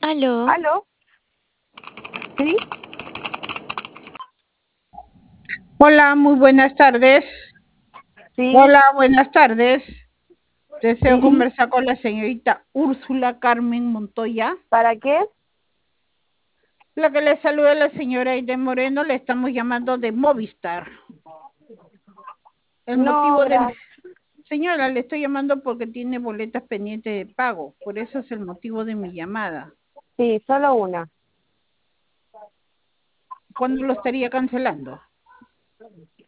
Aló, ¿Aló? ¿Sí? Hola, muy buenas tardes. Sí, Hola, buenas tardes. Deseo sí. conversar con la señorita Úrsula Carmen Montoya. ¿Para qué? La que le saluda la señora Aide Moreno, le estamos llamando de Movistar. El No, motivo de... gracias. Señora, le estoy llamando porque tiene boletas pendientes de pago, por eso es el motivo de mi llamada. Sí, solo una. ¿Cuándo lo estaría cancelando?